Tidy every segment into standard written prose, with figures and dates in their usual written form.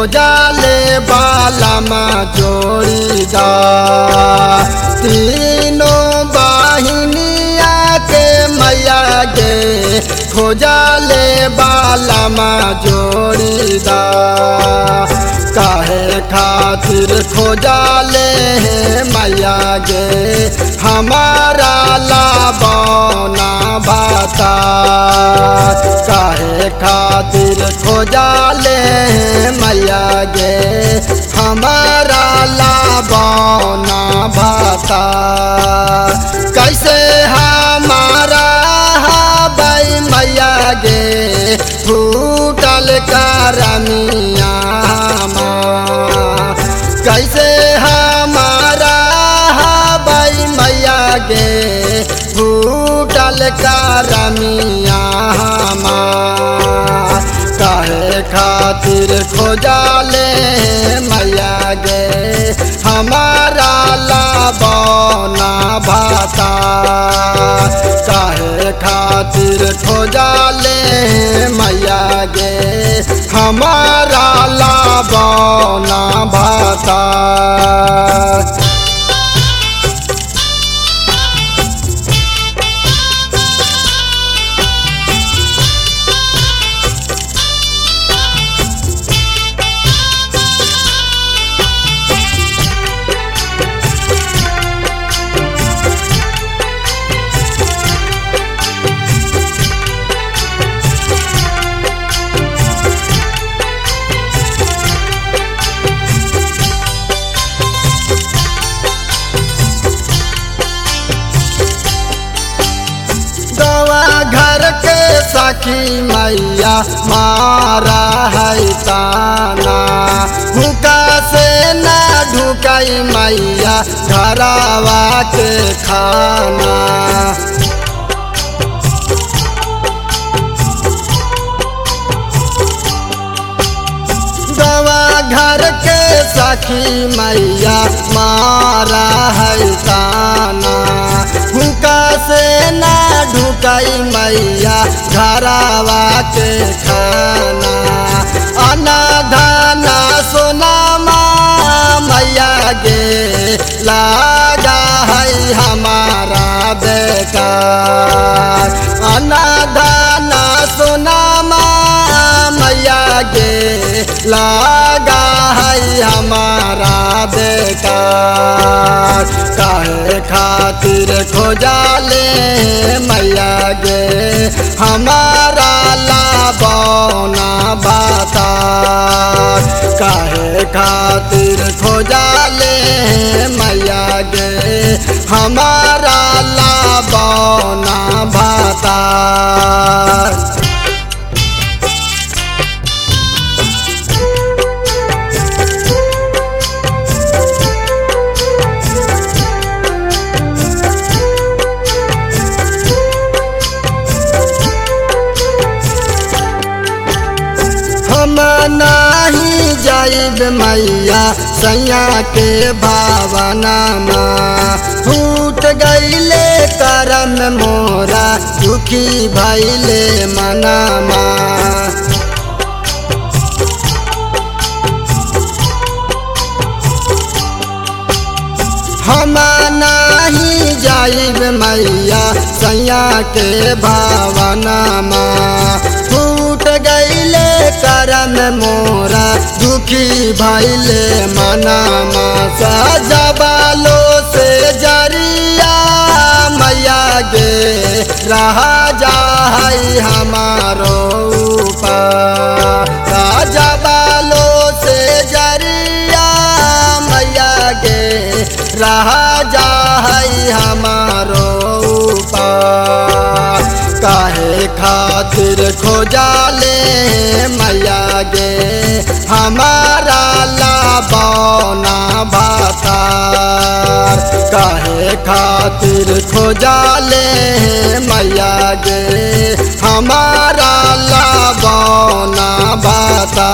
खोजाले बालमा जोड़ीदार। तीनों बहिनिया के मैया गे खोजाले बालमा जोड़ीदार। काहे खातिर खोजाले मैया गे हमारा लाबौना भाता। काहे खातिर खोजाले मैया गे हमारा लाबौना भाता। कैसे हमारा हबै मैया गे फूटल करमिया। कैसे हमारा हबै मैया गे फूटल करमिया। काहे खातिर खोजाले मैया गे हमारा लाबौना भाता। काहे खातिर खोजाले मैया गे हमारा लाबौना भाता। घर के सखी मैया मारा है ताना। हुका से न ढुकाई मैया घरवा के खाना। घर के सखी मैया मारा है ताना। हुका से न ढुकाई मैया घरवा के खाना। अनाधाना सोनामा मैया गे लागा है हमारा बेकार। अनाधाना सोनामा मैया गे लागा है हमारा बेकार। काहे खातिर खोजाले मैया गे हमारा लाबौना भाता। काहे खातिर खोजाले मैया गे हमारा लाबौना भाता। हम नहीं जाइब मैया सैया के भावना। फूट गईले करम मोरा दुखी भइले मनमा। हम नहीं जाइब मैया सैया के भावना। फूट गईले करम मोरा दुखी भइले मनमा। सजबालो से जरिया मैया गे रहा जाई हमारो ऊपर। सजबालो से जरिया मैया गे रहा जाई हमारो ऊपर। काहे खातिर खोजाले मैया गे हमारा लाबौना भाता। काहे खातिर खोजाले मैया गे हमारा लाबौना भाता।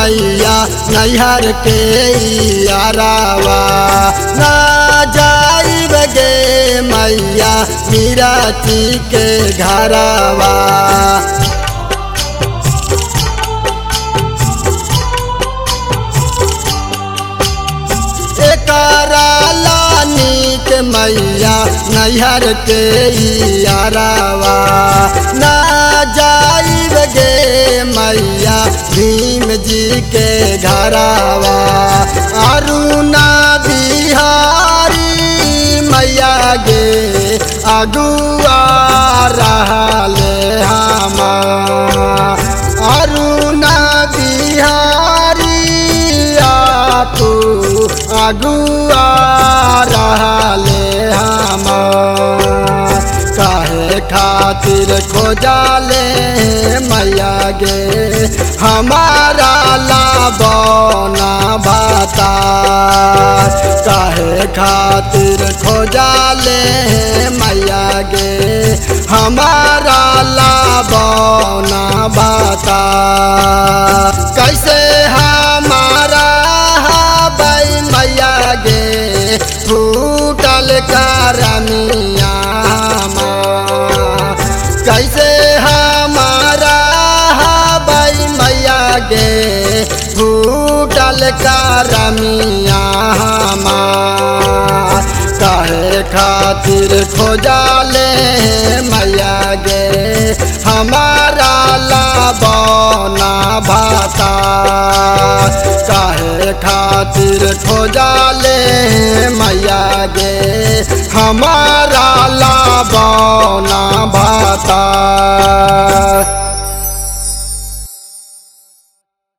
मैया नैहर के यारावा ना जाइब गे मैया मीराती के घरावा। नीक मैया नैहर के यारावा ना जाइब गे मैया भीम जी के घरावा। अरुणा बिहारी मैया गे अगुआ रहले हमार। अरुणा बिहारी आपू अगुआ रहले हमार। काहे खातिर खोजाले मैया गे हमारा लाबना भातार। काहे खातिर खोजाले मैया गे हमारा लाबना भातार। कैसे हमारा मैया गे फूटल करमिया कैसे हमारा भाई मैया गे फूटल करमिया काहे खातिर खोजाले मैया गे हमारा लाबना भातार। काहे खातिर खोजाले मैया गे हमारा लाबना भातार।